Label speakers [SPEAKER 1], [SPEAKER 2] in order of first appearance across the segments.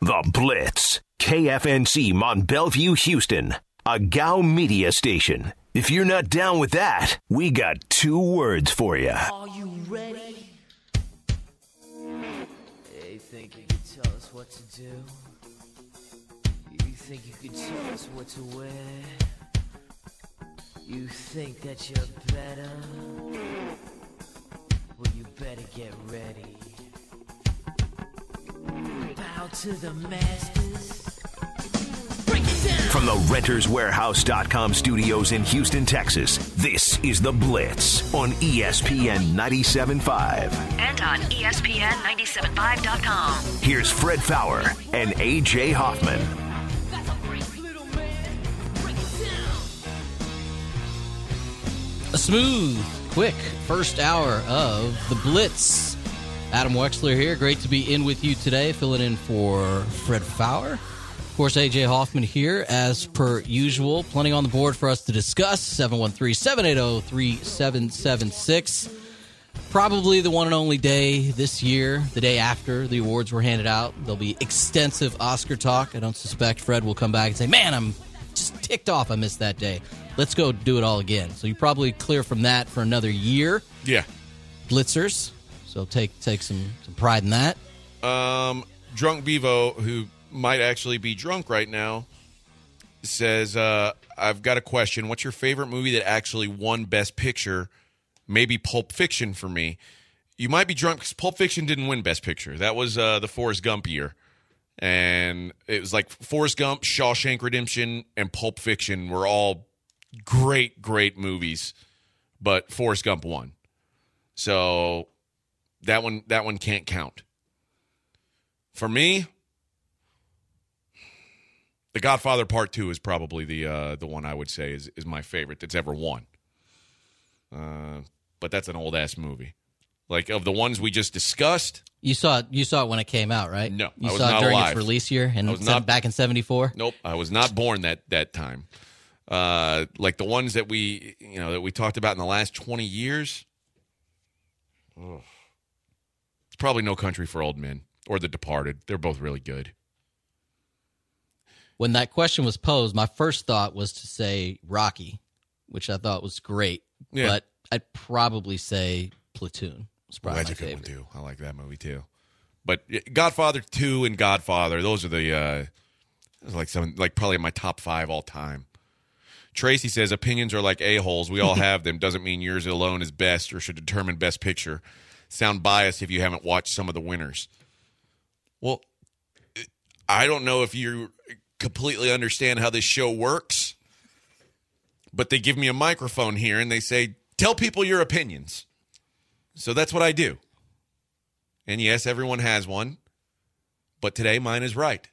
[SPEAKER 1] The Blitz. KFNC Mont Bellevue, Houston. A GOW media station. If you're not down with that, we got 2 words for you.
[SPEAKER 2] Are you ready? You think you could tell us what to do? You think you could tell us what to wear? You think that you're better? Well, you better get ready. Bow to the masters. Break it down.
[SPEAKER 1] From the RentersWarehouse.com studios in Houston, Texas, this is The Blitz on ESPN 97.5.
[SPEAKER 3] And on ESPN975.com.
[SPEAKER 1] Here's Fred Faour and A.J. Hoffman.
[SPEAKER 4] A smooth, quick first hour of The Blitz. Adam Wexler here. Great to be in with you today, filling in for Fred Faour. Of course, A.J. Hoffman here, as per usual. Plenty on the board for us to discuss. 713-780-3776. Probably the one and only day this year, the day after the awards were handed out. There'll be extensive Oscar talk. I don't suspect Fred will come back and say, man, I'm just ticked off I missed that day. Let's go do it all again. So you're probably clear from that for another year.
[SPEAKER 5] Yeah.
[SPEAKER 4] Blitzers. So take some pride in that.
[SPEAKER 5] Drunk Bevo, who might actually be drunk right now, says, I've got a question. What's your favorite movie that actually won Best Picture? Maybe Pulp Fiction for me. You might be drunk because Pulp Fiction didn't win Best Picture. That was the Forrest Gump year. And it was like Forrest Gump, Shawshank Redemption, and Pulp Fiction were all great, great movies. But Forrest Gump won. So that one can't count. For me, The Godfather Part 2 is probably the one I would say is my favorite that's ever won. But that's an old-ass movie. Like, of the ones we just discussed.
[SPEAKER 4] You saw it when it came out, right?
[SPEAKER 5] No,
[SPEAKER 4] you
[SPEAKER 5] I was
[SPEAKER 4] saw
[SPEAKER 5] not
[SPEAKER 4] it during
[SPEAKER 5] alive.
[SPEAKER 4] its release year and back in 74?
[SPEAKER 5] Nope, I was not born that time. Like the ones that we talked about in the last 20 years. Ugh. It's probably No Country for Old Men or The Departed. They're both really good.
[SPEAKER 4] When that question was posed, my first thought was to say Rocky, which I thought was great.
[SPEAKER 5] Yeah.
[SPEAKER 4] But I'd probably say Platoon. It's probably
[SPEAKER 5] That's
[SPEAKER 4] my
[SPEAKER 5] a good
[SPEAKER 4] favorite.
[SPEAKER 5] one, too. I like that movie, too. But Godfather 2 and Godfather, those are the probably my top 5 all time. Tracy says, opinions are like a-holes. We all have them. Doesn't mean yours alone is best or should determine Best Picture. Sound biased if you haven't watched some of the winners. Well, I don't know if you completely understand how this show works, but they give me a microphone here and they say, tell people your opinions. So that's what I do. And yes, everyone has one, but today mine is right.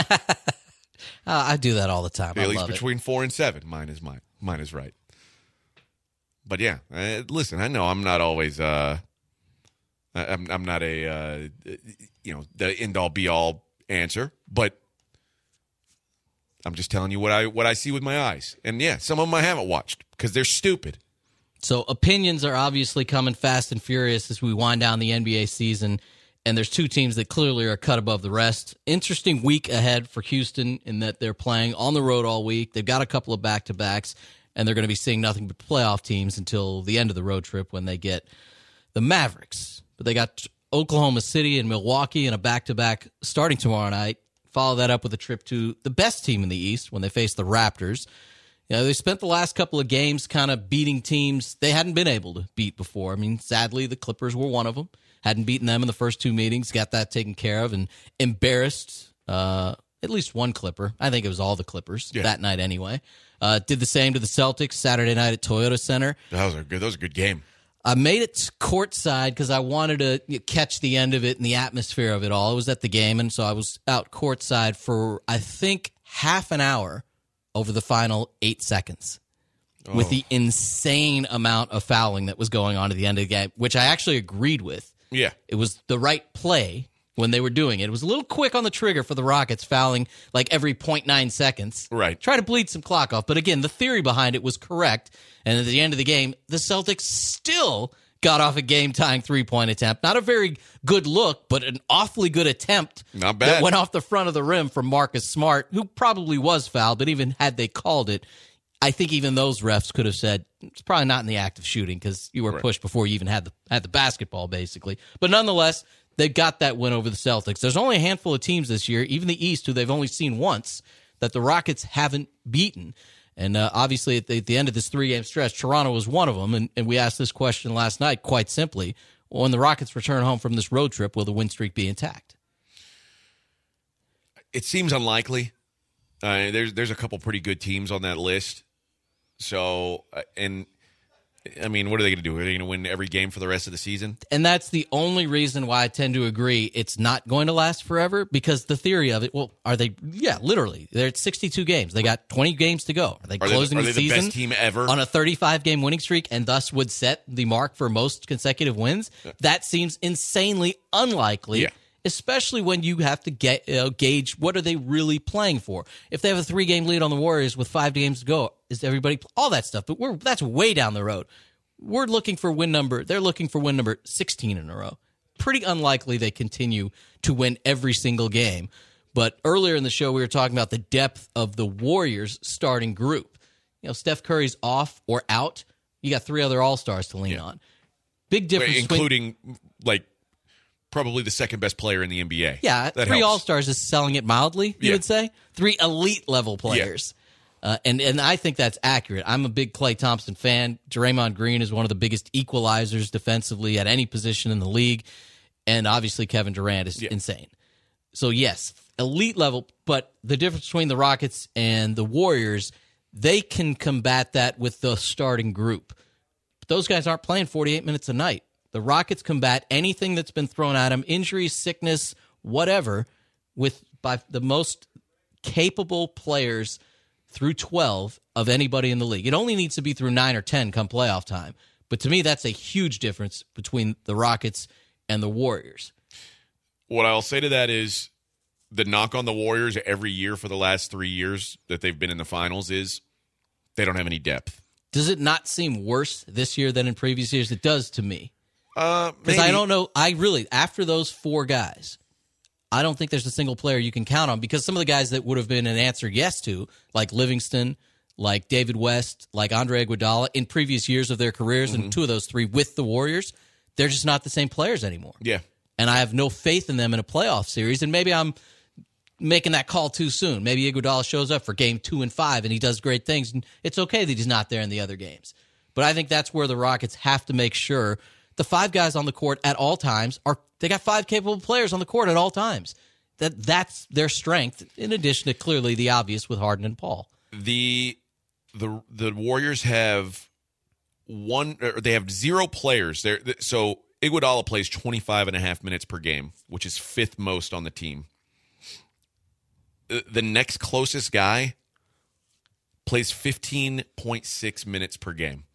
[SPEAKER 4] I do that all the time.
[SPEAKER 5] At
[SPEAKER 4] I
[SPEAKER 5] least
[SPEAKER 4] love
[SPEAKER 5] between 4 and 7, mine is right. But yeah, listen, I know I'm not always I'm not a the end all be all answer, but I'm just telling you what I see with my eyes. And yeah, some of them I haven't watched because they're stupid.
[SPEAKER 4] So opinions are obviously coming fast and furious as we wind down the NBA season, and there's 2 teams that clearly are cut above the rest. Interesting week ahead for Houston in that they're playing on the road all week. They've got a couple of back-to-backs, and they're going to be seeing nothing but playoff teams until the end of the road trip when they get the Mavericks. But they got Oklahoma City and Milwaukee in a back-to-back starting tomorrow night. Follow that up with a trip to the best team in the East when they face the Raptors. You know, they spent the last couple of games kind of beating teams they hadn't been able to beat before. I mean, sadly, the Clippers were one of them. Hadn't beaten them in the first 2 meetings, got that taken care of, and embarrassed at least one Clipper. I think it was all the Clippers that night anyway. Did the same to the Celtics Saturday night at Toyota Center.
[SPEAKER 5] That was a good game.
[SPEAKER 4] I made it courtside because I wanted to catch the end of it and the atmosphere of it all. I was at the game, and so I was out courtside for, I think, half an hour over the final 8 seconds with the insane amount of fouling that was going on at the end of the game, which I actually agreed with.
[SPEAKER 5] Yeah.
[SPEAKER 4] It was the right play when they were doing it. It was a little quick on the trigger for the Rockets, fouling like every 0.9 seconds.
[SPEAKER 5] Right.
[SPEAKER 4] Try to bleed some clock off. But again, the theory behind it was correct. And at the end of the game, the Celtics still got off a game-tying three-point attempt. Not a very good look, but an awfully good attempt.
[SPEAKER 5] Not bad.
[SPEAKER 4] That went off the front of the rim from Marcus Smart, who probably was fouled, but even had they called it, I think even those refs could have said it's probably not in the act of shooting because you were pushed before you even had the basketball, basically. But nonetheless, they got that win over the Celtics. There's only a handful of teams this year, even the East, who they've only seen once, that the Rockets haven't beaten. And obviously, at the end of this three-game stretch, Toronto was one of them. And we asked this question last night quite simply. When the Rockets return home from this road trip, will the win streak be intact?
[SPEAKER 5] It seems unlikely. There's a couple pretty good teams on that list. So, and I mean, what are they going to do? Are they going to win every game for the rest of the season?
[SPEAKER 4] And that's the only reason why I tend to agree it's not going to last forever, because the theory of it, well, are they? Yeah, literally. They're at 62 games. They got 20 games to go. Are they closing the season
[SPEAKER 5] best team ever
[SPEAKER 4] on a 35-game winning streak and thus would set the mark for most consecutive wins? That seems insanely unlikely.
[SPEAKER 5] Yeah.
[SPEAKER 4] Especially when you have to gauge what are they really playing for. If they have a 3-game lead on the Warriors with 5 games to go, is everybody all that stuff? But that's way down the road. We're looking for win number. They're looking for win number 16 in a row. Pretty unlikely they continue to win every single game. But earlier in the show, we were talking about the depth of the Warriors starting group. You know, Steph Curry's off or out. You got 3 other All-Stars to lean on. Big difference,
[SPEAKER 5] including like probably the second best player in the NBA.
[SPEAKER 4] Yeah,
[SPEAKER 5] that
[SPEAKER 4] 3
[SPEAKER 5] helps.
[SPEAKER 4] All-Stars is selling it mildly, you would say. 3 elite-level players. Yeah. And I think that's accurate. I'm a big Klay Thompson fan. Draymond Green is one of the biggest equalizers defensively at any position in the league. And obviously Kevin Durant is insane. So, yes, elite level. But the difference between the Rockets and the Warriors, they can combat that with the starting group. But those guys aren't playing 48 minutes a night. The Rockets combat anything that's been thrown at them, injury, sickness, whatever, by the most capable players through 12 of anybody in the league. It only needs to be through 9 or 10 come playoff time. But to me, that's a huge difference between the Rockets and the Warriors.
[SPEAKER 5] What I'll say to that is the knock on the Warriors every year for the last 3 years that they've been in the finals is they don't have any depth.
[SPEAKER 4] Does it not seem worse this year than in previous years? It does to me. Because
[SPEAKER 5] Maybe.
[SPEAKER 4] I don't know. After those 4 guys, I don't think there's a single player you can count on, because some of the guys that would have been an answer yes to, like Livingston, like David West, like Andre Iguodala, in previous years of their careers, and 2 of those 3 with the Warriors, they're just not the same players anymore.
[SPEAKER 5] Yeah.
[SPEAKER 4] And I have no faith in them in a playoff series, and maybe I'm making that call too soon. Maybe Iguodala shows up for game 2 and 5, and he does great things, and it's okay that he's not there in the other games. But I think that's where the Rockets have to make sure the 5 guys on the court at all times they got 5 capable players on the court at all times. That's their strength, in addition to clearly the obvious with Harden and Paul.
[SPEAKER 5] The Warriors have they have 0 players there. So Iguodala plays 25.5 minutes per game, which is 5th most on the team. The next closest guy plays 15.6 minutes per game.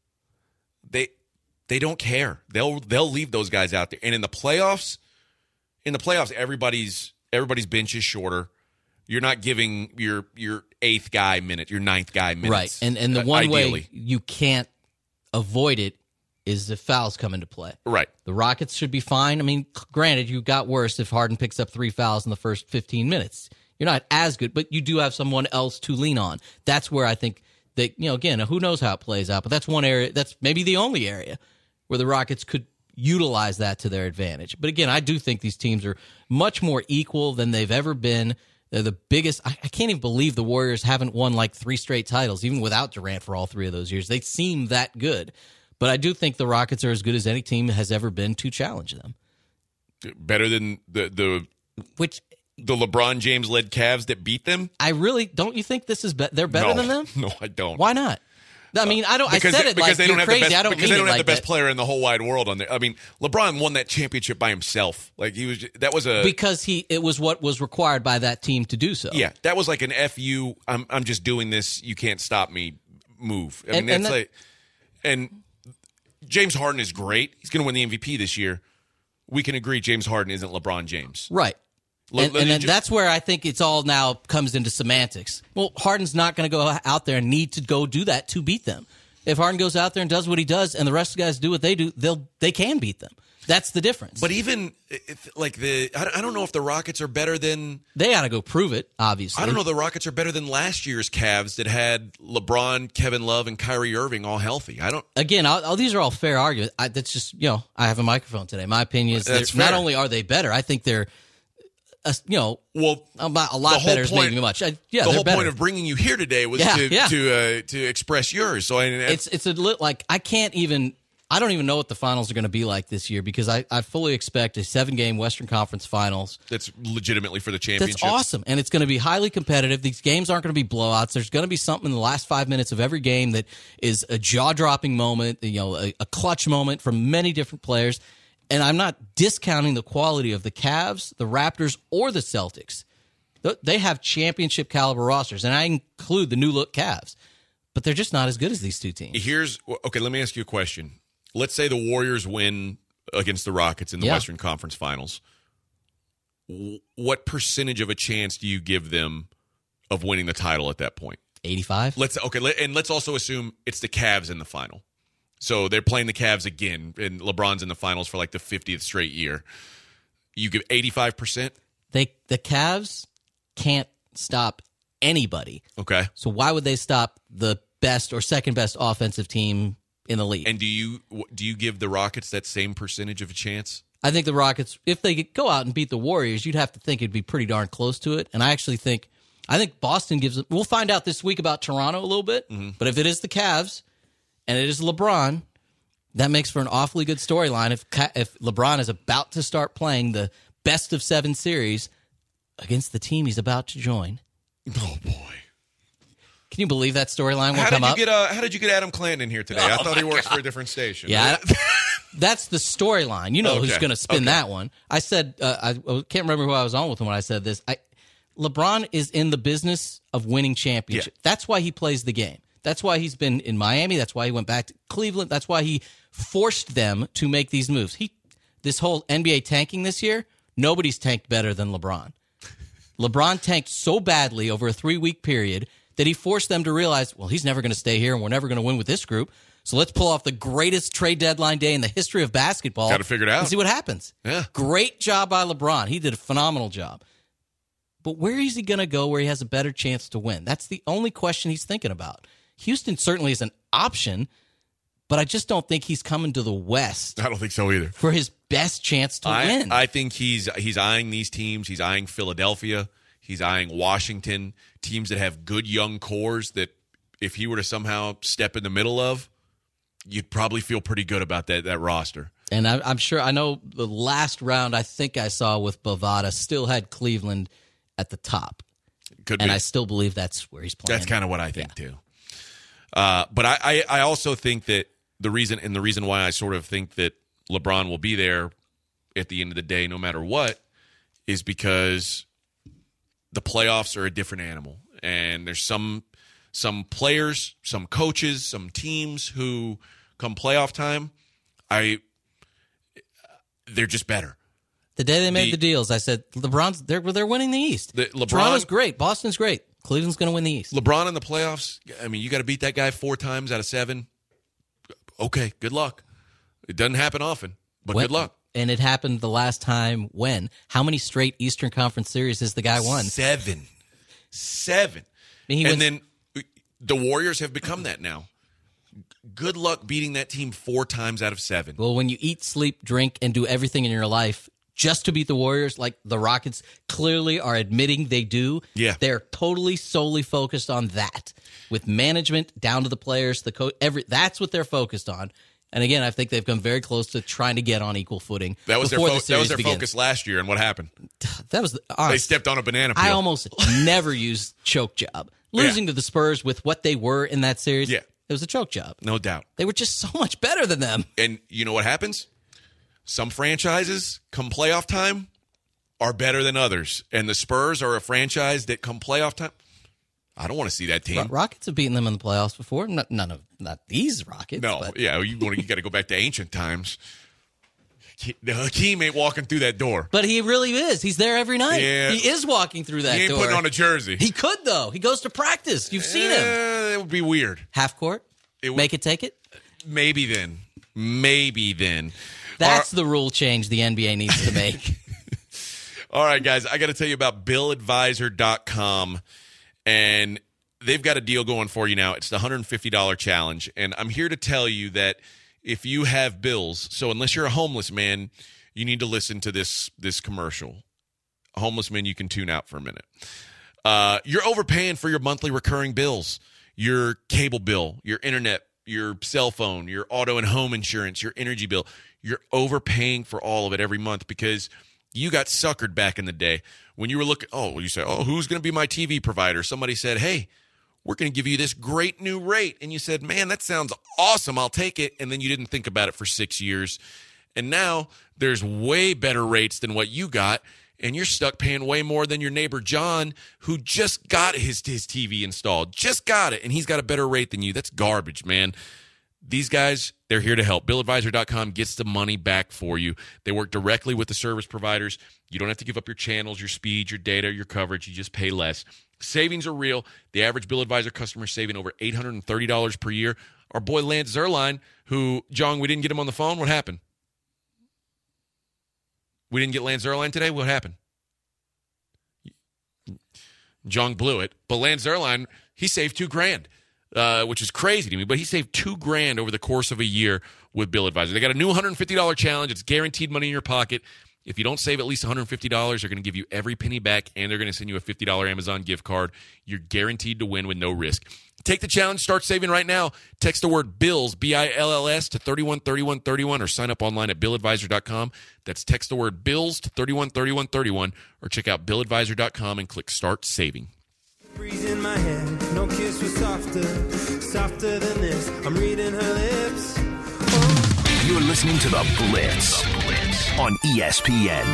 [SPEAKER 5] They don't care. They'll leave those guys out there. And in the playoffs, everybody's bench is shorter. You're not giving your 8th guy minutes, your 9th guy minutes.
[SPEAKER 4] Right. And the one
[SPEAKER 5] ideally
[SPEAKER 4] way you can't avoid it is the fouls come into play.
[SPEAKER 5] Right.
[SPEAKER 4] The Rockets should be fine. I mean, granted, you got worse if Harden picks up 3 fouls in the first 15 minutes. You're not as good, but you do have someone else to lean on. That's where I think that, again, who knows how it plays out, but that's one area, that's maybe the only area where the Rockets could utilize that to their advantage. But again, I do think these teams are much more equal than they've ever been. They're the biggest. I can't even believe the Warriors haven't won like 3 straight titles, even without Durant for all 3 of those years. They seem that good. But I do think the Rockets are as good as any team has ever been to challenge them.
[SPEAKER 5] Better than the LeBron James led Cavs that beat them.
[SPEAKER 4] I really don't. You think this is they're better than them?
[SPEAKER 5] No, I don't.
[SPEAKER 4] Why not? I mean, I don't.
[SPEAKER 5] Because,
[SPEAKER 4] I said it
[SPEAKER 5] because
[SPEAKER 4] like
[SPEAKER 5] they
[SPEAKER 4] you're
[SPEAKER 5] don't have
[SPEAKER 4] crazy.
[SPEAKER 5] the best,
[SPEAKER 4] I don't
[SPEAKER 5] because
[SPEAKER 4] mean
[SPEAKER 5] they don't
[SPEAKER 4] it
[SPEAKER 5] have
[SPEAKER 4] like
[SPEAKER 5] the best
[SPEAKER 4] that.
[SPEAKER 5] player in the whole wide world on there. I mean, LeBron won that championship by himself. Like
[SPEAKER 4] because it was what was required by that team to do so.
[SPEAKER 5] Yeah, that was like an "F you, I'm just doing this. You can't stop me" move. I mean, and James Harden is great. He's going to win the MVP this year. We can agree James Harden isn't LeBron James.
[SPEAKER 4] Right. And then that's where I think it's all now comes into semantics. Well, Harden's not going to go out there and need to go do that to beat them. If Harden goes out there and does what he does, and the rest of the guys do what they do, they can beat them. That's the difference.
[SPEAKER 5] But even I don't know if the Rockets are better than.
[SPEAKER 4] They got to go prove it. Obviously,
[SPEAKER 5] I don't know. The Rockets are better than last year's Cavs that had LeBron, Kevin Love, and Kyrie Irving all healthy. I don't.
[SPEAKER 4] Again, these are all fair arguments. That's just I have a microphone today. My opinion is not only are they better, I think they're. A lot better is maybe much. The
[SPEAKER 5] whole point of bringing you here today was to express yours. So
[SPEAKER 4] it's like I don't even know what the finals are going to be like this year because I fully expect a 7-game Western Conference Finals.
[SPEAKER 5] That's legitimately for the championship.
[SPEAKER 4] That's awesome, and it's going to be highly competitive. These games aren't going to be blowouts. There's going to be something in the last 5 minutes of every game that is a jaw-dropping moment, a clutch moment from many different players. And I'm not discounting the quality of the Cavs, the Raptors, or the Celtics. They have championship caliber rosters, and I include the new-look Cavs. But they're just not as good as these two teams.
[SPEAKER 5] Okay, let me ask you a question. Let's say the Warriors win against the Rockets in the Western Conference Finals. What percentage of a chance do you give them of winning the title at that point?
[SPEAKER 4] 85.
[SPEAKER 5] Let's also assume it's the Cavs in the final. So they're playing the Cavs again, and LeBron's in the finals for like the 50th straight year. You give 85%?
[SPEAKER 4] The Cavs can't stop anybody.
[SPEAKER 5] Okay.
[SPEAKER 4] So why would they stop the best or second best offensive team in the league?
[SPEAKER 5] And do you give the Rockets that same percentage of a chance?
[SPEAKER 4] I think the Rockets, if they could go out and beat the Warriors, you'd have to think it'd be pretty darn close to it. And I think Boston gives it. We'll find out this week about Toronto a little bit. Mm-hmm. But if it is the Cavs and it is LeBron, that makes for an awfully good storyline. If LeBron is about to start playing the best of 7 series against the team he's about to join.
[SPEAKER 5] Oh, boy.
[SPEAKER 4] Can you believe that storyline will come up?
[SPEAKER 5] How did you get Adam Clanton in here today? I thought he works for a different station.
[SPEAKER 4] Yeah, that's the storyline. Who's going to spin that one. I said, I can't remember who I was on with when I said this. LeBron is in the business of winning championships. Yeah. That's why he plays the game. That's why he's been in Miami. That's why he went back to Cleveland. That's why he forced them to make these moves. This whole NBA tanking this year, nobody's tanked better than LeBron. LeBron tanked so badly over a 3-week period that he forced them to realize, well, he's never going to stay here and we're never going to win with this group. So let's pull off the greatest trade deadline day in the history of basketball.
[SPEAKER 5] Got to figure it out.
[SPEAKER 4] And see what happens.
[SPEAKER 5] Yeah.
[SPEAKER 4] Great job by LeBron. He did a phenomenal job. But where is he going to go where he has a better chance to win? That's the only question he's thinking about. Houston certainly is an option, but I just don't think he's coming to the West.
[SPEAKER 5] I don't think so either.
[SPEAKER 4] For his best chance to win.
[SPEAKER 5] I think he's eyeing these teams. He's eyeing Philadelphia. He's eyeing Washington, teams that have good young cores that if he were to somehow step in the middle of, you'd probably feel pretty good about that roster.
[SPEAKER 4] And I'm sure, I know the last round I think I saw with Bovada still had Cleveland at the top.
[SPEAKER 5] Could be.
[SPEAKER 4] And I still believe that's where he's playing.
[SPEAKER 5] That's kind of what I think too. But I also think that the reason why I sort of think that LeBron will be there at the end of the day, no matter what, is because the playoffs are a different animal. And there's some players, some coaches, some teams who come playoff time, they're just better.
[SPEAKER 4] The day they made the deals, I said, they're winning the East. Toronto's great. Boston's great. Cleveland's going to win the East.
[SPEAKER 5] LeBron in the playoffs, I mean, you got to beat that guy 4 times out of 7. Okay, good luck. It doesn't happen often, but good luck.
[SPEAKER 4] And it happened the last time when? How many straight Eastern Conference series has the guy won?
[SPEAKER 5] 7. And then the Warriors have become that now. Good luck beating that team 4 times out of 7.
[SPEAKER 4] Well, when you eat, sleep, drink, and do everything in your life just to beat the Warriors, like the Rockets clearly are admitting they do, they're totally solely focused on that. With management down to the players, the coach, that's what they're focused on. And again, I think they've come very close to trying to get on equal footing.
[SPEAKER 5] That was their focus last year, and what happened? They stepped on a banana peel.
[SPEAKER 4] I almost never used choke job. Losing to the Spurs with what they were in that series, it was a choke job.
[SPEAKER 5] No doubt.
[SPEAKER 4] They were just so much better than them.
[SPEAKER 5] And you know what happens? Some franchises, come playoff time, are better than others. And the Spurs are a franchise that come playoff time, I don't want to see that team.
[SPEAKER 4] Rockets have beaten them in the playoffs before. Not these Rockets.
[SPEAKER 5] No,
[SPEAKER 4] but.
[SPEAKER 5] You got to go back to ancient times. The Hakeem ain't walking through that door.
[SPEAKER 4] But he really is. He's there every night.
[SPEAKER 5] Yeah.
[SPEAKER 4] He is walking through that door.
[SPEAKER 5] He ain't putting on a jersey.
[SPEAKER 4] He could, though. He goes to practice. You've seen him.
[SPEAKER 5] It would be weird.
[SPEAKER 4] Half court? Make it take it?
[SPEAKER 5] Maybe then.
[SPEAKER 4] That's the rule change the NBA needs to make.
[SPEAKER 5] All right, guys, I got to tell you about BillAdvisor.com, and they've got a deal going for you now. It's the $150 challenge, and I'm here to tell you that if you have bills, so unless you're a homeless man, you need to listen to this commercial. A homeless man, you can tune out for a minute. You're overpaying for your monthly recurring bills, your cable bill, your internet, your cell phone, your auto and home insurance, your energy bill. You're overpaying for all of it every month because you got suckered back in the day when you were looking. You say, who's going to be my TV provider? Somebody said, hey, we're going to give you this great new rate. And you said, man, that sounds awesome. I'll take it. And then you didn't think about it for 6 years. And now there's way better rates than what you got. And you're stuck paying way more than your neighbor John, who just got his TV installed. Just got it. And he's got a better rate than you. That's garbage, man. These guys, they're here to help. BillAdvisor.com gets the money back for you. They work directly with the service providers. You don't have to give up your channels, your speed, your data, your coverage. You just pay less. Savings are real. The average Bill Advisor customer is saving over $830 per year. Our boy Lance Zierlein, who, John, we didn't get him on the phone. What happened? We didn't get Lance Zierlein today? What happened? John blew it. But Lance Zierlein, he saved $2,000. Which is crazy to me, but he saved $2,000 over the course of a year with Bill Advisor. They got a new $150 challenge. It's guaranteed money in your pocket. If you don't save at least $150, they're going to give you every penny back, and they're going to send you a $50 Amazon gift card. You're guaranteed to win with no risk. Take the challenge. Start saving right now. Text the word BILLS, BILLS, to 313131, or sign up online at BillAdvisor.com. That's text the word BILLS to 313131, or check out BillAdvisor.com and click Start Saving.
[SPEAKER 3] Breeze in my head, no kiss was softer than this. I'm reading her lips.
[SPEAKER 1] You're listening to The Blitz on ESPN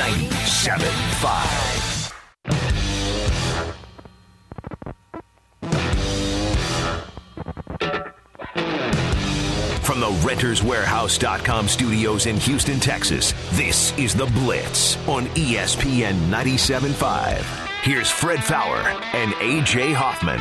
[SPEAKER 1] 97.5. From the RentersWarehouse.com studios in Houston, Texas, this is The Blitz on ESPN 97.5. Here's Fred Fowler and A.J. Hoffman.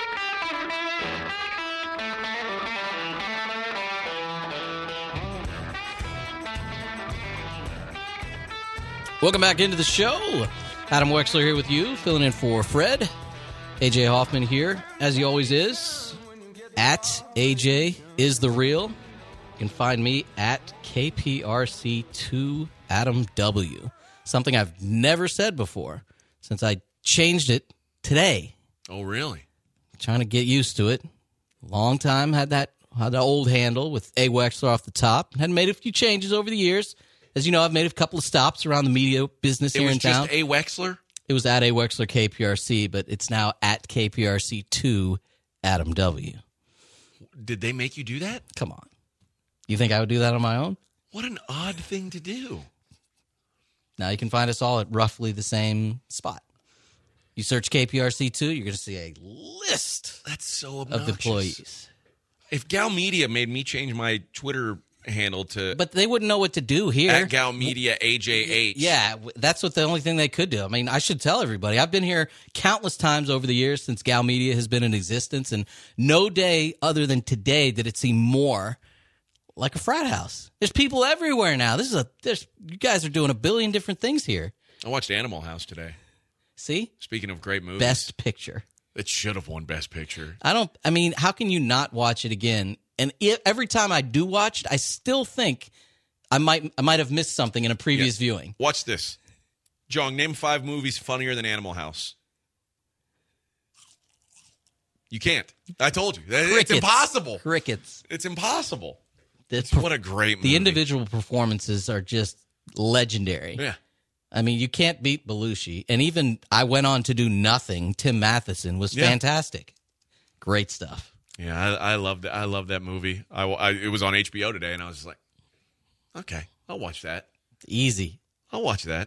[SPEAKER 4] Welcome back into the show. Adam Wexler here with you, filling in for Fred. A.J. Hoffman here, as he always is, at AJ is the real. You can find me at KPRC2 Adam W. Something I've never said before since I changed it today.
[SPEAKER 5] Oh, really?
[SPEAKER 4] Trying to get used to it. Long time had the old handle with A. Wexler off the top. Had made a few changes over the years. As you know, I've made a couple of stops around the media business here in town.
[SPEAKER 5] It was just A. Wexler?
[SPEAKER 4] It was at A. Wexler KPRC, but it's now at KPRC2 Adam W.
[SPEAKER 5] Did they make you do that?
[SPEAKER 4] Come on. You think I would do that on my own?
[SPEAKER 5] What an odd thing to do.
[SPEAKER 4] Now you can find us all at roughly the same spot. You search KPRC2, you're going to see a list
[SPEAKER 5] That's so obnoxious.
[SPEAKER 4] of employees.
[SPEAKER 5] If Gal Media made me change my Twitter handle to
[SPEAKER 4] But they wouldn't know what to do here.
[SPEAKER 5] at Gal Media AJH.
[SPEAKER 4] Yeah, that's what the only thing they could do. I mean, I should tell everybody. I've been here countless times over the years since Gal Media has been in existence, and no day other than today did it seem more like a frat house. There's people everywhere now. You guys are doing a billion different things here.
[SPEAKER 5] I watched Animal House today.
[SPEAKER 4] See?
[SPEAKER 5] Speaking of great movies.
[SPEAKER 4] Best Picture.
[SPEAKER 5] It should have won Best Picture.
[SPEAKER 4] How can you not watch it again? And every time I do watch it, I still think I might have missed something in a previous viewing.
[SPEAKER 5] Watch this. Jong, name 5 movies funnier than Animal House. You can't. I told you. It's impossible.
[SPEAKER 4] Crickets.
[SPEAKER 5] It's impossible. What a great movie.
[SPEAKER 4] The individual performances are just legendary.
[SPEAKER 5] Yeah.
[SPEAKER 4] I mean, you can't beat Belushi. And even I Went On to Do Nothing, Tim Matheson was fantastic. Great stuff.
[SPEAKER 5] Yeah, I love that. I love that movie. It was on HBO today, and I was just like, okay, I'll watch that.
[SPEAKER 4] Easy.
[SPEAKER 5] I'll watch that.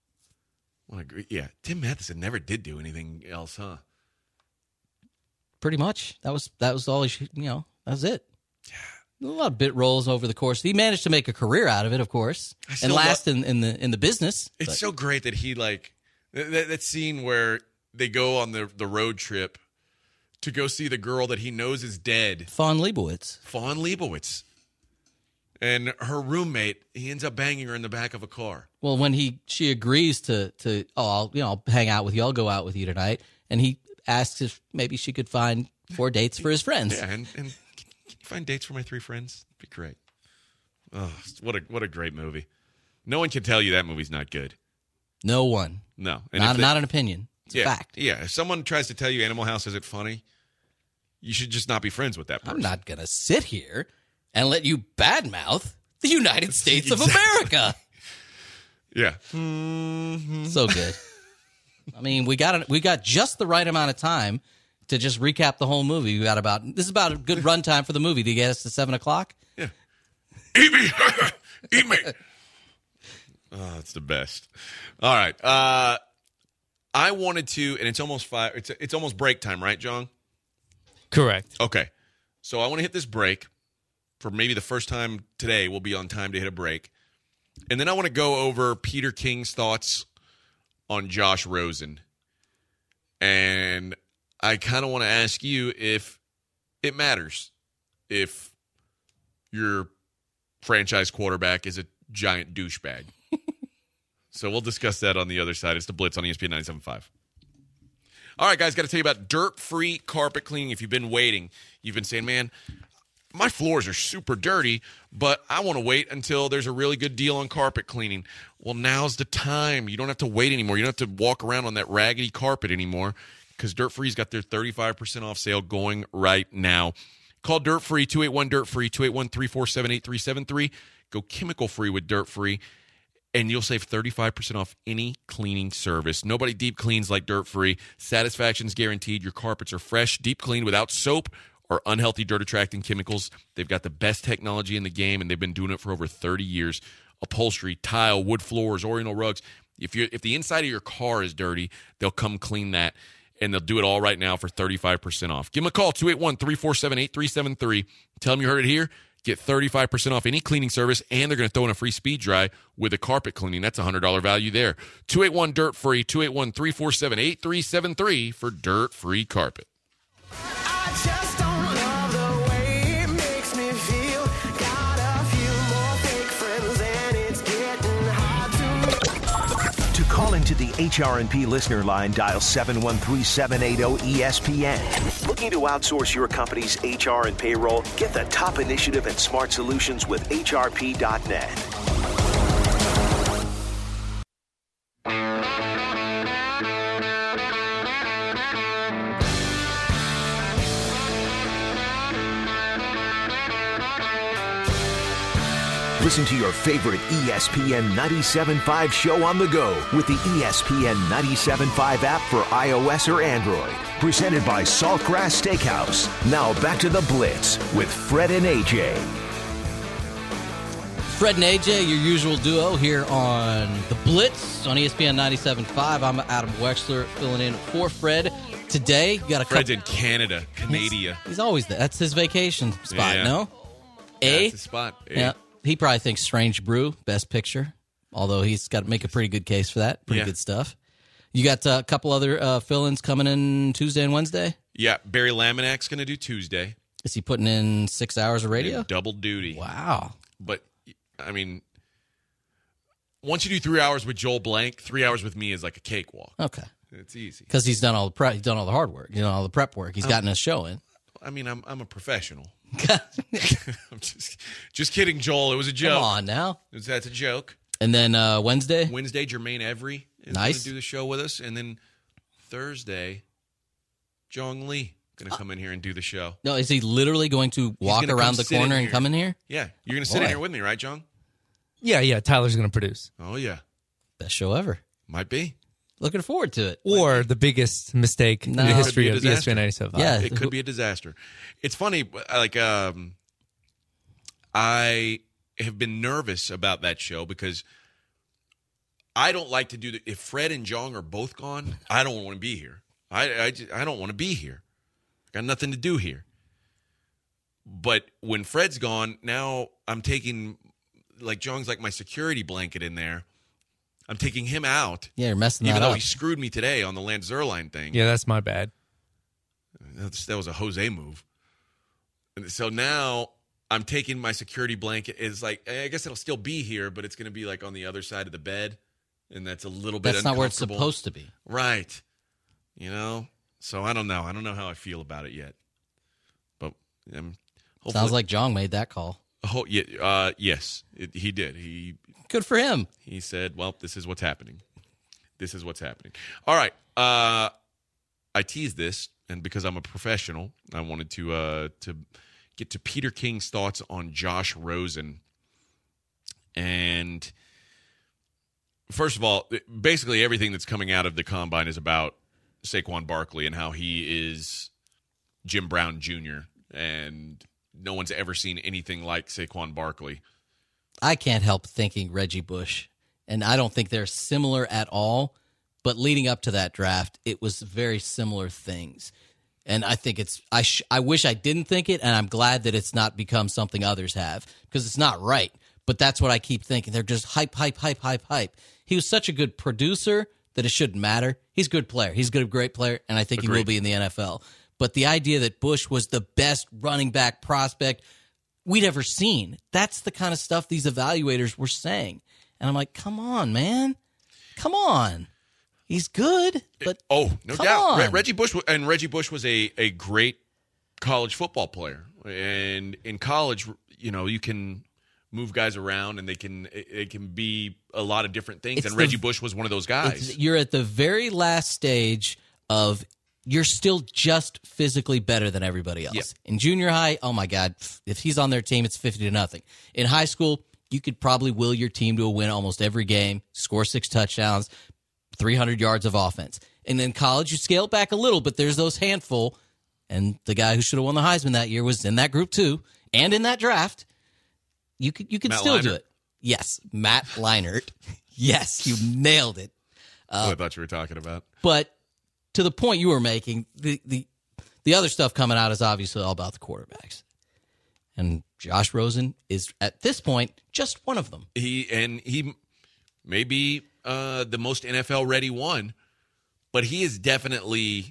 [SPEAKER 5] Tim Matheson never did do anything else, huh?
[SPEAKER 4] Pretty much. That was all he that was it. Yeah. A lot of bit roles over the course. He managed to make a career out of it, of course, and last in the business.
[SPEAKER 5] It's so great that he that scene where they go on the road trip to go see the girl that he knows is dead,
[SPEAKER 4] Fawn Leibowitz.
[SPEAKER 5] Fawn Leibowitz. And her roommate, he ends up banging her in the back of a car.
[SPEAKER 4] Well, when she agrees to I'll hang out with you, I'll go out with you tonight, and he asks if maybe she could find 4 dates for his friends.
[SPEAKER 5] Yeah, and can you find dates for my 3 friends? It'd be great. Oh, what a great movie. No one can tell you that movie's not good.
[SPEAKER 4] No one.
[SPEAKER 5] No. And
[SPEAKER 4] Not an opinion. It's a fact.
[SPEAKER 5] Yeah, if someone tries to tell you Animal House isn't funny, you should just not be friends with that person.
[SPEAKER 4] I'm not going to sit here and let you badmouth the United States of America.
[SPEAKER 5] Yeah.
[SPEAKER 4] So good. I mean, we got just the right amount of time to just recap the whole movie. This is about a good runtime for the movie to get us to 7:00.
[SPEAKER 5] Yeah. Eat me. Eat me. Oh, it's the best. All right. I wanted to, and it's almost 5. It's almost break time, right, John?
[SPEAKER 6] Correct.
[SPEAKER 5] Okay. So I want to hit this break. For maybe the first time today, we'll be on time to hit a break. And then I want to go over Peter King's thoughts on Josh Rosen. And I kind of want to ask you if it matters if your franchise quarterback is a giant douchebag. So we'll discuss that on the other side. It's the Blitz on ESPN 97.5. All right, guys, got to tell you about dirt-free carpet cleaning. If you've been waiting, you've been saying, man, my floors are super dirty, but I want to wait until there's a really good deal on carpet cleaning. Well, now's the time. You don't have to wait anymore. You don't have to walk around on that raggedy carpet anymore because Dirt Free's got their 35% off sale going right now. Call Dirt Free, 281-DIRT-FREE, 281-347-8373. Go chemical free with Dirt Free, and you'll save 35% off any cleaning service. Nobody deep cleans like Dirt Free. Satisfaction's guaranteed. Your carpets are fresh, deep cleaned without soap or unhealthy dirt-attracting chemicals. They've got the best technology in the game, and they've been doing it for over 30 years. Upholstery, tile, wood floors, Oriental rugs. If the inside of your car is dirty, they'll come clean that, and they'll do it all right now for 35% off. Give them a call, 281-347-8373. Tell them you heard it here. Get 35% off any cleaning service, and they're going to throw in a free speed dry with a carpet cleaning. That's a $100 value there. 281-DIRT-FREE, 281-347-8373 for dirt-free carpet.
[SPEAKER 7] I just don't love the way it makes me feel. Got a few more fake friends and it's getting hard to
[SPEAKER 1] call into the HRNP listener line, dial 713-780-ESPN. Looking to outsource your company's HR and payroll? Get the top initiative and smart solutions with HRP.net. Listen to your favorite ESPN 97.5 show on the go with the ESPN 97.5 app for iOS or Android. Presented by Saltgrass Steakhouse. Now back to the Blitz with Fred and AJ.
[SPEAKER 4] Fred and AJ, your usual duo here on the Blitz on ESPN 97.5. I'm Adam Wexler filling in for Fred. Today, got a
[SPEAKER 5] Fred's in Canada, Canada.
[SPEAKER 4] He's always there. That's his vacation spot,
[SPEAKER 5] Yeah.
[SPEAKER 4] no?
[SPEAKER 5] That's the spot.
[SPEAKER 4] Yeah. He probably thinks Strange Brew, best picture. Although he's got to make a pretty good case for that. Pretty good stuff. You got a couple other fill-ins coming in Tuesday and Wednesday?
[SPEAKER 5] Yeah, Barry Laminak's going to do Tuesday.
[SPEAKER 4] Is he putting in 6 hours of radio?
[SPEAKER 5] Double duty.
[SPEAKER 4] Wow.
[SPEAKER 5] But, I mean, once you do 3 hours with Joel Blank, 3 hours with me is like a cakewalk.
[SPEAKER 4] Okay.
[SPEAKER 5] It's easy.
[SPEAKER 4] Because he's done all the prep, he's done all the hard work, all the prep work. He's gotten a show in.
[SPEAKER 5] I mean, I'm a professional. I'm just kidding, Joel. It was a joke.
[SPEAKER 4] Come on now.
[SPEAKER 5] That's a joke.
[SPEAKER 4] And then Wednesday?
[SPEAKER 5] Wednesday, Jermaine Every is going to do the show with us. And then Thursday, Jong Lee going to come in here and do the show.
[SPEAKER 4] No, is he literally going to walk around the corner and come in here?
[SPEAKER 5] Yeah. You're going to sit in here with me, right, Jong?
[SPEAKER 6] Yeah. Tyler's going to produce.
[SPEAKER 5] Oh, yeah.
[SPEAKER 4] Best show ever.
[SPEAKER 5] Might be.
[SPEAKER 4] Looking forward to it.
[SPEAKER 6] Or the biggest mistake in the history of ESPN 97.5.
[SPEAKER 4] Yeah.
[SPEAKER 5] It could be a disaster. It's funny, like, I have been nervous about that show because I don't like to do if Fred and Jong are both gone, I don't want to be here. I don't want to be here. Got nothing to do here. But when Fred's gone, now I'm taking, like, Jong's like my security blanket in there. I'm taking him out.
[SPEAKER 4] Yeah, you're messing that
[SPEAKER 5] Even
[SPEAKER 4] up.
[SPEAKER 5] though he screwed me today on the Lance Zierlein thing.
[SPEAKER 6] Yeah, that's my bad.
[SPEAKER 5] that was a Jose move. And so now I'm taking my security blanket. It's like, I guess it'll still be here, but it's going to be like on the other side of the bed. And that's a little bit
[SPEAKER 4] That's not where it's
[SPEAKER 5] uncomfortable.
[SPEAKER 4] supposed to be.
[SPEAKER 5] Right. So I don't know. I don't know how I feel about it yet. But hopefully.
[SPEAKER 4] Sounds like Jong made that call.
[SPEAKER 5] Yes, he did.
[SPEAKER 4] Good for him.
[SPEAKER 5] He said, well, this is what's happening. This is what's happening. All right. I teased this, and because I'm a professional, I wanted to get to Peter King's thoughts on Josh Rosen. And first of all, basically everything that's coming out of the Combine is about Saquon Barkley and how he is Jim Brown Jr., and no one's ever seen anything like Saquon Barkley.
[SPEAKER 4] I can't help thinking Reggie Bush, and I don't think they're similar at all, but leading up to that draft, it was very similar things. And I think I wish I didn't think it, and I'm glad that it's not become something others have, because it's not right. But that's what I keep thinking. They're just hype. He was such a good producer that it shouldn't matter. He's a good player. He's a great player, and I think he will be in the NFL. But the idea that Bush was the best running back prospect we'd ever seen, that's the kind of stuff these evaluators were saying. And I'm like, come on, man. Come on. He's good, but
[SPEAKER 5] no
[SPEAKER 4] come
[SPEAKER 5] doubt.
[SPEAKER 4] on.
[SPEAKER 5] Reggie Bush was a great college football player. And in college, you can move guys around, and it can be a lot of different things. And Reggie Bush was one of those guys.
[SPEAKER 4] You're at the very last stage of you're still just physically better than everybody else.
[SPEAKER 5] Yeah.
[SPEAKER 4] In junior high, oh my God, if he's on their team, it's 50-0. In high school, you could probably will your team to a win almost every game, score 6 touchdowns, 300 yards of offense. And in college, you scale it back a little, but there's those handful. And the guy who should have won the Heisman that year was in that group too, and in that draft. You could
[SPEAKER 5] Matt
[SPEAKER 4] still
[SPEAKER 5] Leinart.
[SPEAKER 4] do it. Yes, Matt Leinart. Yes, you nailed it.
[SPEAKER 5] I thought you were talking about.
[SPEAKER 4] But to the point you were making, the other stuff coming out is obviously all about the quarterbacks. And Josh Rosen is, at this point, just one of them.
[SPEAKER 5] He may be the most NFL-ready one, but he is definitely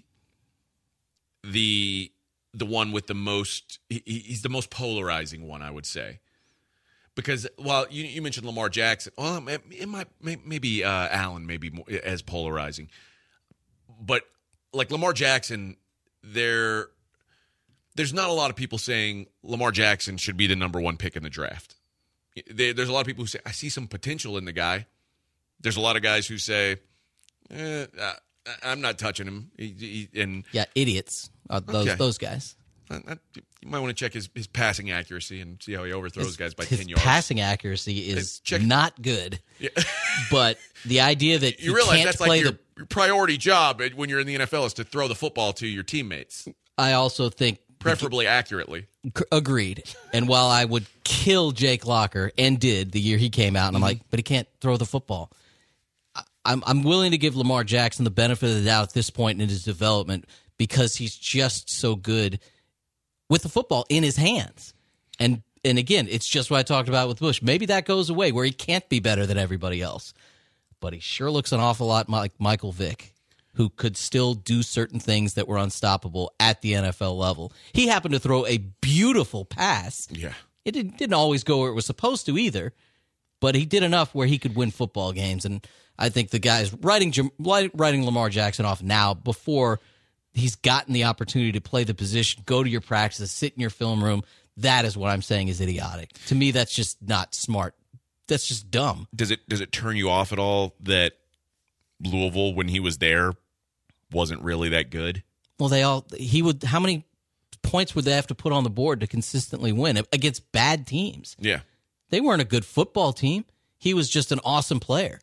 [SPEAKER 5] the one with the most – he's the most polarizing one, I would say. Because while you mentioned Lamar Jackson, well, it might maybe Allen may be more, as polarizing, but like Lamar Jackson, there's not a lot of people saying Lamar Jackson should be the number 1 pick in the draft. There's a lot of people who say I see some potential in the guy. There's a lot of guys who say I'm not touching him.
[SPEAKER 4] Idiots. Those guys.
[SPEAKER 5] You might want to check his passing accuracy and see how he overthrows guys by
[SPEAKER 4] his
[SPEAKER 5] 10 yards.
[SPEAKER 4] Passing accuracy is
[SPEAKER 5] Check-
[SPEAKER 4] not good.
[SPEAKER 5] Yeah.
[SPEAKER 4] But the idea that
[SPEAKER 5] You realize
[SPEAKER 4] can't
[SPEAKER 5] that's
[SPEAKER 4] play
[SPEAKER 5] like your priority job when you're in the NFL is to throw the football to your teammates,
[SPEAKER 4] I also think
[SPEAKER 5] preferably accurately.
[SPEAKER 4] Agreed. And while I would kill Jake Locker, and did the year he came out, and I'm like, but he can't throw the football. I'm willing to give Lamar Jackson the benefit of the doubt at this point in his development because he's just so good with the football in his hands. And again, it's just what I talked about with Bush. Maybe that goes away where he can't be better than everybody else. But he sure looks an awful lot like Michael Vick, who could still do certain things that were unstoppable at the NFL level. He happened to throw a beautiful pass.
[SPEAKER 5] Yeah.
[SPEAKER 4] It didn't always go where it was supposed to either, but he did enough where he could win football games. And I think the guy's writing Lamar Jackson off now before he's gotten the opportunity to play the position, go to your practices, sit in your film room. That is what I'm saying is idiotic. To me, that's just not smart. That's just dumb.
[SPEAKER 5] Does it turn you off at all that Louisville, when he was there, wasn't really that good?
[SPEAKER 4] Well, how many points would they have to put on the board to consistently win against bad teams?
[SPEAKER 5] Yeah.
[SPEAKER 4] They weren't a good football team. He was just an awesome player.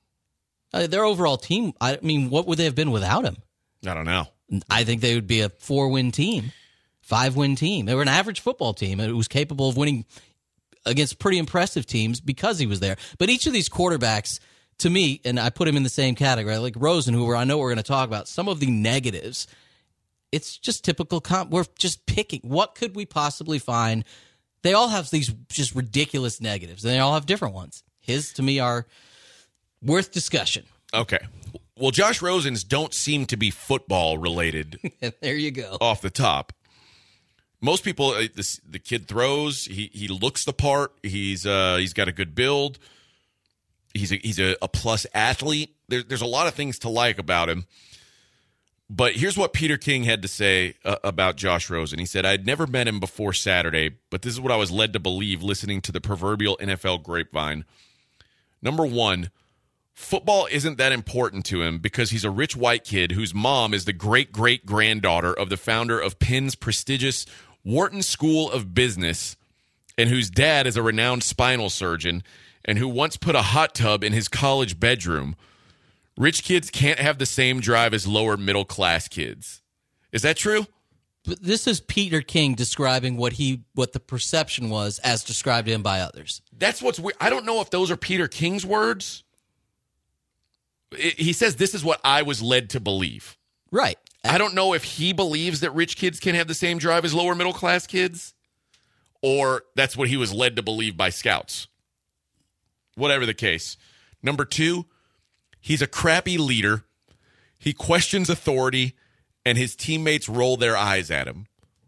[SPEAKER 4] Their overall team, I mean, what would they have been without him?
[SPEAKER 5] I don't know.
[SPEAKER 4] I think they would be a 4-win team, 5-win team. They were an average football team, and it was capable of winning against pretty impressive teams because he was there. But each of these quarterbacks, to me, and I put him in the same category, like Rosen, who I know we're going to talk about, some of the negatives, it's just typical we're just picking. What could we possibly find? They all have these just ridiculous negatives, and they all have different ones. His, to me, are worth discussion.
[SPEAKER 5] Okay. Well, Josh Rosen's don't seem to be football related.
[SPEAKER 4] There you go.
[SPEAKER 5] Off the top. Most people, the kid throws. He looks the part. He's got a good build. He's a plus athlete. There's a lot of things to like about him. But here's what Peter King had to say about Josh Rosen. He said, "I'd never met him before Saturday, but this is what I was led to believe listening to the proverbial NFL grapevine. Number one, football isn't that important to him because he's a rich white kid whose mom is the great-great-granddaughter of the founder of Penn's prestigious Wharton School of Business and whose dad is a renowned spinal surgeon and who once put a hot tub in his college bedroom. Rich kids can't have the same drive as lower middle-class kids." Is that true?
[SPEAKER 4] But this is Peter King describing what the perception was as described to him by others.
[SPEAKER 5] That's what's weird. I don't know if those are Peter King's words. He says this is what I was led to believe.
[SPEAKER 4] Right.
[SPEAKER 5] I don't know if he believes that rich kids can have the same drive as lower middle class kids, or that's what he was led to believe by scouts. Whatever the case. Number two, he's a crappy leader. He questions authority, and his teammates roll their eyes at him.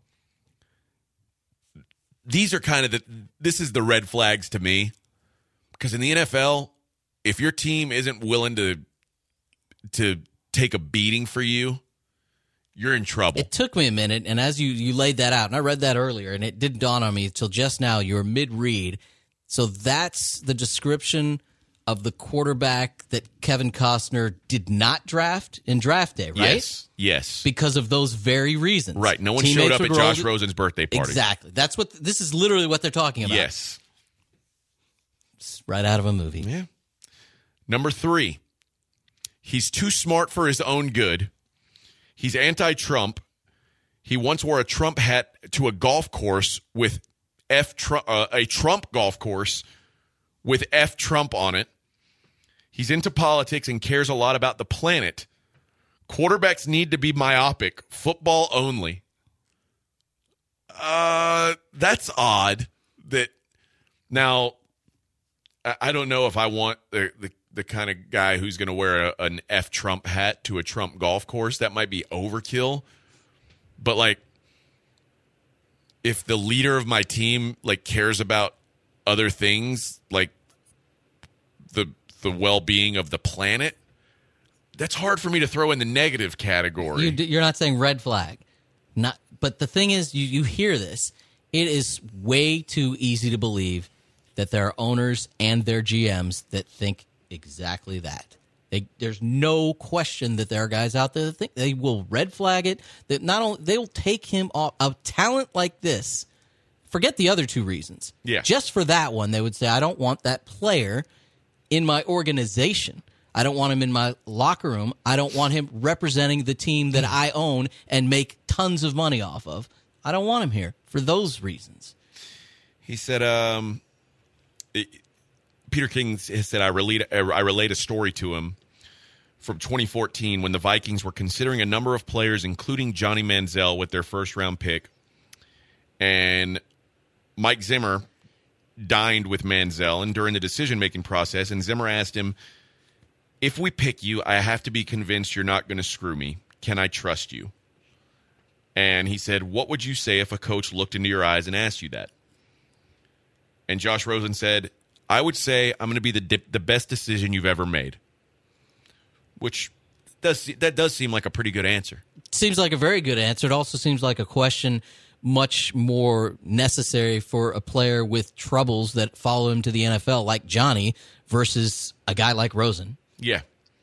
[SPEAKER 5] These are kind of this is the red flags to me. Because in the NFL, if your team isn't willing to take a beating for you, you're in trouble.
[SPEAKER 4] It took me a minute, and as you laid that out, and I read that earlier, and it didn't dawn on me until just now, you were mid-read. So that's the description of the quarterback that Kevin Costner did not draft in draft day, right?
[SPEAKER 5] Yes.
[SPEAKER 4] Because of those very reasons.
[SPEAKER 5] Right. No one
[SPEAKER 4] Teammates
[SPEAKER 5] showed up at
[SPEAKER 4] would roll
[SPEAKER 5] Josh Rosen's birthday party.
[SPEAKER 4] Exactly. This is literally what they're talking about.
[SPEAKER 5] Yes.
[SPEAKER 4] It's right out of a movie.
[SPEAKER 5] Yeah. Number three, he's too smart for his own good. He's anti-Trump. He once wore a Trump hat to a golf course with a Trump golf course with F Trump on it. He's into politics and cares a lot about the planet. Quarterbacks need to be myopic. Football only. That's odd. That now, I don't know if I want the kind of guy who's going to wear an F Trump hat to a Trump golf course. That might be overkill. But like, if the leader of my team like cares about other things, like the well-being of the planet, that's hard for me to throw in the negative category.
[SPEAKER 4] You're not saying red flag. But the thing is, you hear this. It is way too easy to believe that there are owners and their GMs that think exactly that. There's no question that there are guys out there that think they will red flag it. That not only they will take him off a talent like this. Forget the other two reasons.
[SPEAKER 5] Yeah.
[SPEAKER 4] Just for that one, they would say, I don't want that player in my organization. I don't want him in my locker room. I don't want him representing the team that I own and make tons of money off of. I don't want him here for those reasons.
[SPEAKER 5] He said, Peter King has said, I relayed a story to him from 2014 when the Vikings were considering a number of players, including Johnny Manziel, with their first-round pick. And Mike Zimmer dined with Manziel and during the decision-making process, and Zimmer asked him, if we pick you, I have to be convinced you're not going to screw me. Can I trust you? And he said, what would you say if a coach looked into your eyes and asked you that? And Josh Rosen said, I would say I'm going to be the best decision you've ever made. Which does seem like a pretty good answer.
[SPEAKER 4] Seems like a very good answer. It also seems like a question much more necessary for a player with troubles that follow him to the NFL, like Johnny, versus a guy like Rosen.
[SPEAKER 5] Yeah.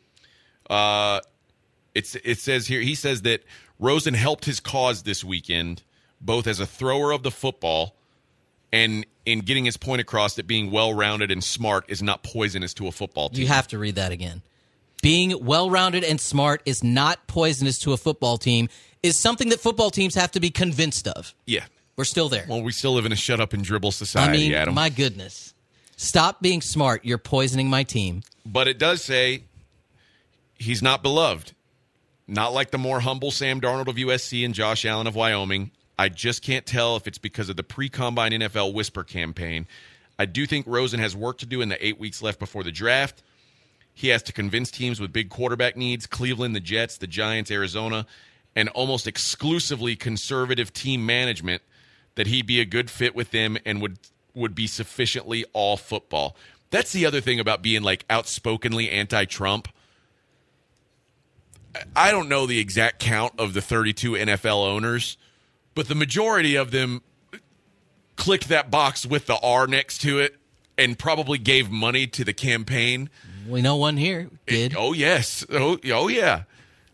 [SPEAKER 5] It says here, he says that Rosen helped his cause this weekend, both as a thrower of the football and in getting his point across that being well-rounded and smart is not poisonous to a football team.
[SPEAKER 4] You have to read that again. Being well-rounded and smart is not poisonous to a football team is something that football teams have to be convinced of.
[SPEAKER 5] Yeah.
[SPEAKER 4] We're still there.
[SPEAKER 5] Well, we still live in a shut-up-and-dribble society, Adam.
[SPEAKER 4] My goodness. Stop being smart. You're poisoning my team.
[SPEAKER 5] But it does say he's not beloved. Not like the more humble Sam Darnold of USC and Josh Allen of Wyoming. I just can't tell if it's because of the pre-combine NFL whisper campaign. I do think Rosen has work to do in the 8 weeks left before the draft. He has to convince teams with big quarterback needs, Cleveland, the Jets, the Giants, Arizona, and almost exclusively conservative team management, that he'd be a good fit with them and would be sufficiently all football. That's the other thing about being like outspokenly anti-Trump. I don't know the exact count of the 32 NFL owners, but the majority of them clicked that box with the R next to it and probably gave money to the campaign.
[SPEAKER 4] We know one here did.
[SPEAKER 5] Oh, yes. Oh, yeah.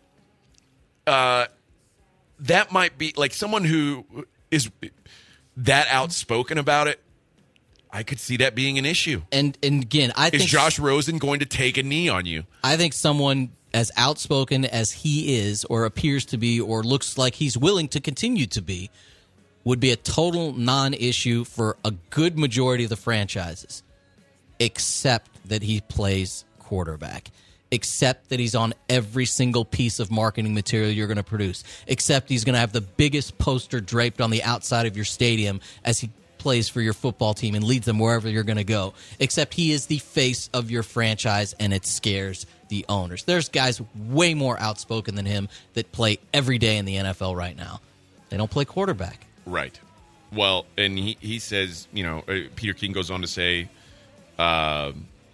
[SPEAKER 5] That might be like someone who is that outspoken about it. I could see that being an issue.
[SPEAKER 4] And again, I think
[SPEAKER 5] is Josh Rosen going to take a knee on you?
[SPEAKER 4] I think someone as outspoken as he is, or appears to be, or looks like he's willing to continue to be, would be a total non-issue for a good majority of the franchises, except that he plays quarterback, except that he's on every single piece of marketing material you're going to produce, except he's going to have the biggest poster draped on the outside of your stadium as he plays for your football team and leads them wherever you're going to go, except he is the face of your franchise, and it scares the owners. There's guys way more outspoken than him that play every day in the NFL right now. They don't play quarterback.
[SPEAKER 5] Right. Well, and he says, Peter King goes on to say, talks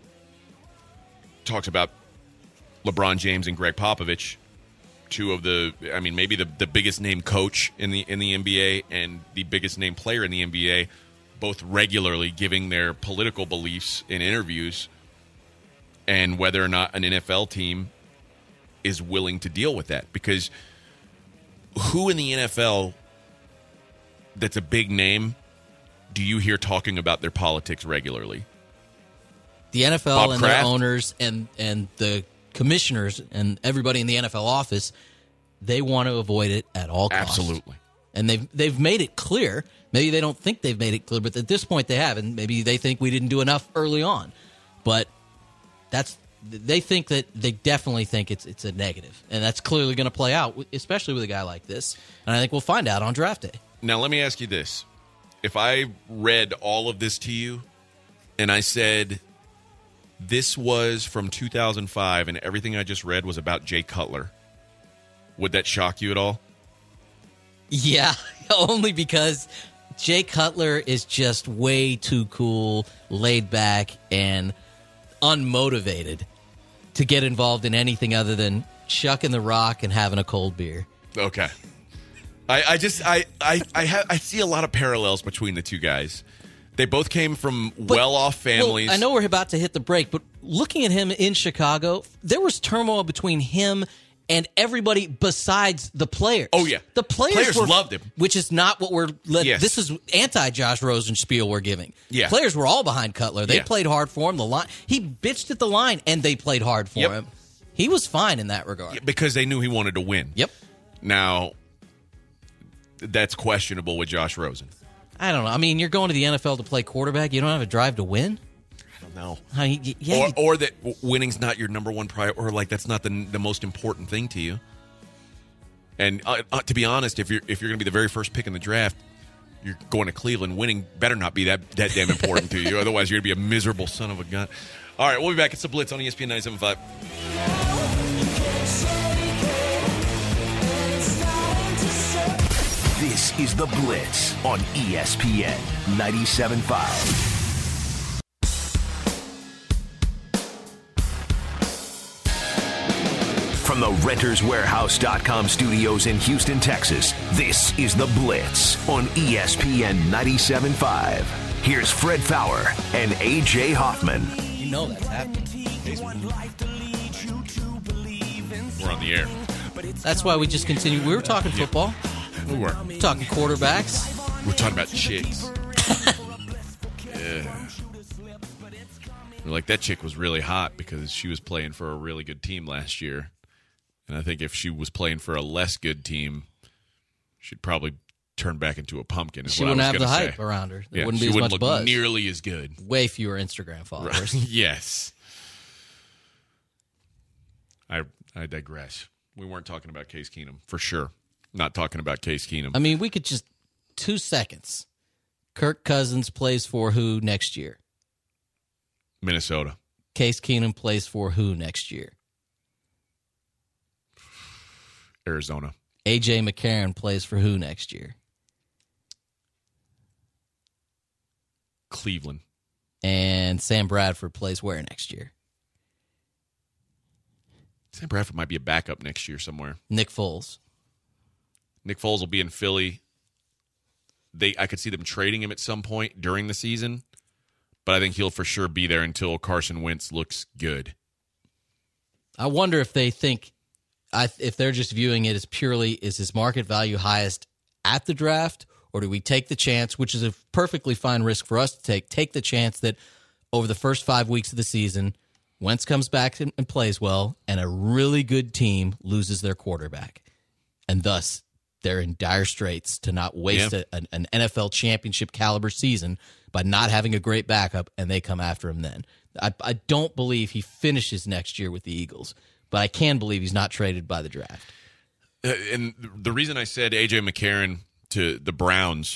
[SPEAKER 5] about LeBron James and Greg Popovich, two of maybe the biggest name coach in the NBA and the biggest name player in the NBA, both regularly giving their political beliefs in interviews, and whether or not an NFL team is willing to deal with that. Because who in the NFL that's a big name do you hear talking about their politics regularly?
[SPEAKER 4] The NFL
[SPEAKER 5] Bob
[SPEAKER 4] and
[SPEAKER 5] Kraft?
[SPEAKER 4] their owners and the commissioners and everybody in the NFL office, they want to avoid it at all costs.
[SPEAKER 5] Absolutely.
[SPEAKER 4] And they've made it clear. Maybe they don't think they've made it clear, but at this point they have, and maybe they think we didn't do enough early on. But they definitely think it's a negative, and that's clearly going to play out, especially with a guy like this. And I think we'll find out on draft day.
[SPEAKER 5] Now, let me ask you this. If I read all of this to you and I said this was from 2005 and everything I just read was about Jay Cutler, would that shock you at all?
[SPEAKER 4] Yeah, only because Jay Cutler is just way too cool, laid back, and unmotivated to get involved in anything other than chucking the rock and having a cold beer.
[SPEAKER 5] Okay. I see a lot of parallels between the two guys. They both came from well-off families.
[SPEAKER 4] Well, I know we're about to hit the break, but looking at him in Chicago, there was turmoil between him and everybody besides the players.
[SPEAKER 5] Oh, yeah.
[SPEAKER 4] The players
[SPEAKER 5] loved him.
[SPEAKER 4] Which is not what we're...
[SPEAKER 5] Yes.
[SPEAKER 4] This is anti-Josh Rosen spiel we're giving.
[SPEAKER 5] Yeah.
[SPEAKER 4] Players were all behind Cutler. They
[SPEAKER 5] Yeah.
[SPEAKER 4] played hard for him. He bitched at the line, and they played hard for
[SPEAKER 5] Yep.
[SPEAKER 4] him. He was fine in that regard.
[SPEAKER 5] Because they knew he wanted to win.
[SPEAKER 4] Yep.
[SPEAKER 5] Now, that's questionable with Josh Rosen.
[SPEAKER 4] I don't know. I mean, you're going to the NFL to play quarterback. You don't have a drive to win?
[SPEAKER 5] No.
[SPEAKER 4] Or
[SPEAKER 5] Or that winning's not your number one priority, or like that's not the most important thing to you. And to be honest, if you're going to be the very first pick in the draft, you're going to Cleveland. Winning better not be that damn important to you. Otherwise, you're going to be a miserable son of a gun. All right, we'll be back. It's the Blitz on ESPN 97.5.
[SPEAKER 1] This is The Blitz on ESPN 97.5. From the RentersWarehouse.com studios in Houston, Texas, this is The Blitz on ESPN 97.5. Here's Fred Fowler and A.J. Hoffman.
[SPEAKER 4] You know that's happening.
[SPEAKER 5] We're on the air.
[SPEAKER 4] That's why we just continue. We were talking football.
[SPEAKER 5] We were.
[SPEAKER 4] Talking quarterbacks.
[SPEAKER 5] We're talking about chicks. Yeah. We're like, that chick was really hot because she was playing for a really good team last year. And I think if she was playing for a less good team, she'd probably turn back into a pumpkin.
[SPEAKER 4] She wouldn't have the hype around her. There wouldn't be as much
[SPEAKER 5] look
[SPEAKER 4] buzz.
[SPEAKER 5] Nearly as good.
[SPEAKER 4] Way fewer Instagram followers.
[SPEAKER 5] Yes. I digress. We weren't talking about Case Keenum, for sure. Not talking about Case Keenum.
[SPEAKER 4] I mean, we could just 2 seconds. Kirk Cousins plays for who next year?
[SPEAKER 5] Minnesota.
[SPEAKER 4] Case Keenum plays for who next year?
[SPEAKER 5] Arizona.
[SPEAKER 4] A.J. McCarron plays for who next year?
[SPEAKER 5] Cleveland.
[SPEAKER 4] And Sam Bradford plays where next year?
[SPEAKER 5] Sam Bradford might be a backup next year somewhere.
[SPEAKER 4] Nick Foles.
[SPEAKER 5] Nick Foles will be in Philly. I could see them trading him at some point during the season, but I think he'll for sure be there until Carson Wentz looks good.
[SPEAKER 4] I wonder if they think, if they're just viewing it as purely, is his market value highest at the draft, or do we take the chance, which is a perfectly fine risk for us to take the chance that over the first 5 weeks of the season, Wentz comes back and plays well, and a really good team loses their quarterback. And thus, they're in dire straits to not waste an NFL championship caliber season by not having a great backup, and they come after him then. I don't believe he finishes next year with the Eagles, but I can believe he's not traded by the draft.
[SPEAKER 5] And the reason I said A.J. McCarron to the Browns,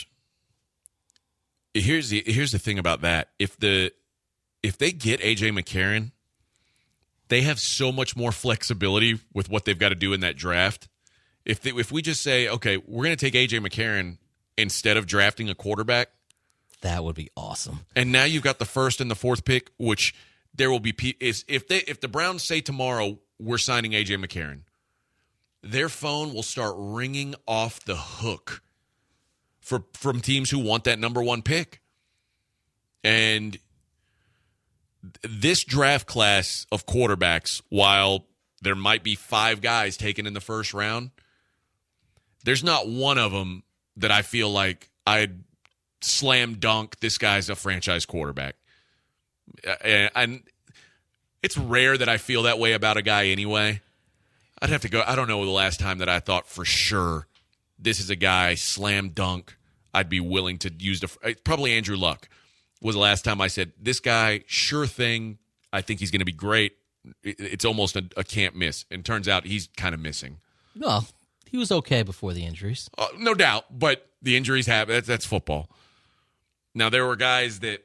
[SPEAKER 5] here's the thing about that. If they get A.J. McCarron, they have so much more flexibility with what they've got to do in that draft. If we just say, okay, we're going to take A.J. McCarron instead of drafting a quarterback,
[SPEAKER 4] that would be awesome.
[SPEAKER 5] And now you've got the first and the fourth pick, which there will be if the Browns say tomorrow we're signing A.J. McCarron, their phone will start ringing off the hook from teams who want that number one pick. And this draft class of quarterbacks, while there might be 5 guys taken in the first round, there's not one of them that I feel like I'd slam dunk, this guy's a franchise quarterback. And it's rare that I feel that way about a guy anyway. I'd have to go. I don't know the last time that I thought for sure this is a guy, slam dunk, I'd be willing to use probably Andrew Luck was the last time I said, this guy, sure thing, I think he's going to be great. It's almost a can't miss. And turns out he's kind of missing.
[SPEAKER 4] Well, he was okay before the injuries.
[SPEAKER 5] No doubt, but the injuries happen. That's football. Now, there were guys that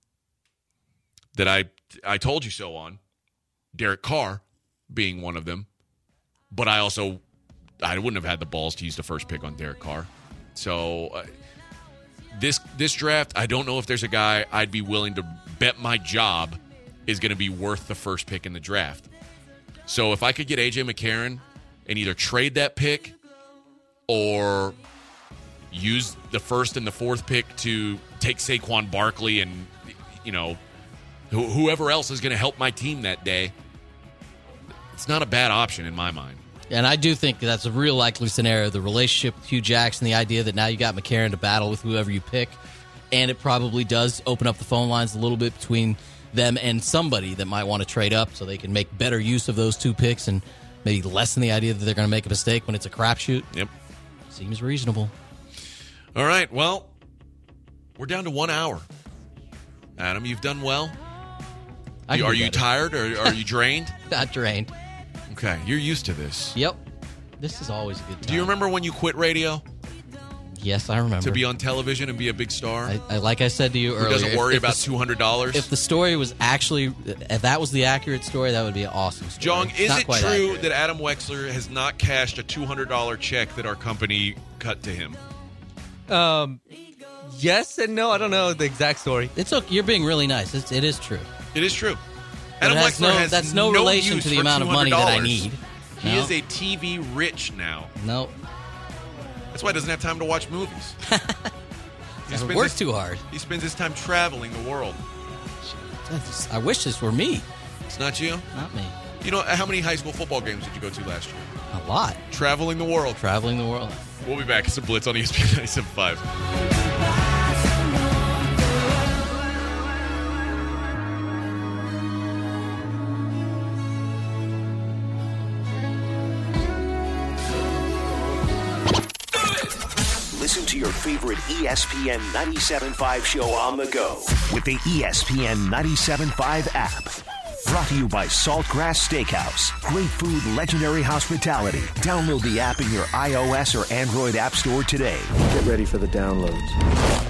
[SPEAKER 5] I told you so on, Derek Carr being one of them, but I wouldn't have had the balls to use the first pick on Derek Carr. So this draft, I don't know if there's a guy I'd be willing to bet my job is going to be worth the first pick in the draft. So if I could get A.J. McCarron and either trade that pick or use the first and the fourth pick to take Saquon Barkley and, whoever else is going to help my team that day, it's not a bad option in my mind.
[SPEAKER 4] And I do think that's a real likely scenario, the relationship with Hugh Jackson, the idea that now you got McCarron to battle with whoever you pick, and it probably does open up the phone lines a little bit between them and somebody that might want to trade up so they can make better use of those 2 picks and maybe lessen the idea that they're going to make a mistake when it's a crapshoot.
[SPEAKER 5] Yep.
[SPEAKER 4] Seems reasonable.
[SPEAKER 5] All right, well, we're down to 1 hour. Adam, you've done well. Are you tired or are you drained?
[SPEAKER 4] Not drained.
[SPEAKER 5] Okay, you're used to this.
[SPEAKER 4] Yep. This is always a good time.
[SPEAKER 5] Do you remember when you quit radio?
[SPEAKER 4] Yes, I remember.
[SPEAKER 5] To be on television and be a big star?
[SPEAKER 4] Like I said to you earlier.
[SPEAKER 5] Who doesn't worry about $200?
[SPEAKER 4] If the story was actually, if that was the accurate story, that would be an awesome story.
[SPEAKER 5] John, is it true
[SPEAKER 4] accurate
[SPEAKER 5] that Adam Wexler has not cashed a $200 check that our company cut to him?
[SPEAKER 6] Yes and no. I don't know the exact story.
[SPEAKER 4] It's okay. You're being really nice. It is true.
[SPEAKER 5] It is true.
[SPEAKER 4] But
[SPEAKER 5] Adam Wexler has
[SPEAKER 4] that's no relation to the amount of money that I need.
[SPEAKER 5] He is a TV rich now.
[SPEAKER 4] No.
[SPEAKER 5] That's why he doesn't have time to watch movies.
[SPEAKER 4] He works too hard.
[SPEAKER 5] He spends his time traveling the world.
[SPEAKER 4] I wish this were me.
[SPEAKER 5] It's not you?
[SPEAKER 4] Not me.
[SPEAKER 5] You know, how many high school football games did you go to last year?
[SPEAKER 4] A lot.
[SPEAKER 5] Traveling the world.
[SPEAKER 4] Traveling the world.
[SPEAKER 5] We'll be back. It's a Blitz on ESPN 97.5.
[SPEAKER 1] Listen to your favorite ESPN 97.5 show on the go with the ESPN 97.5 app. Brought to you by Saltgrass Steakhouse. Great food, legendary hospitality. Download the app in your iOS or Android app store today.
[SPEAKER 8] Get ready for the downloads.